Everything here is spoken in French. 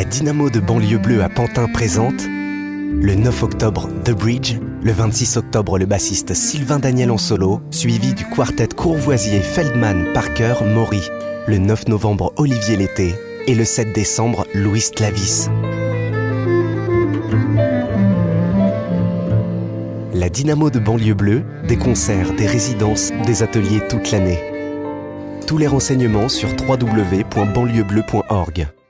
La Dynamo de banlieue bleue à Pantin présente le 9 octobre The Bridge, le 26 octobre le bassiste Sylvain Daniel en solo, suivi du quartet Courvoisier, Feldman, Parker, Maury. Le 9 novembre Olivier Lété et le 7 décembre Louis Clavis. La Dynamo de banlieue bleue, des concerts, des résidences, des ateliers toute l'année. Tous les renseignements sur www.banlieuebleu.org.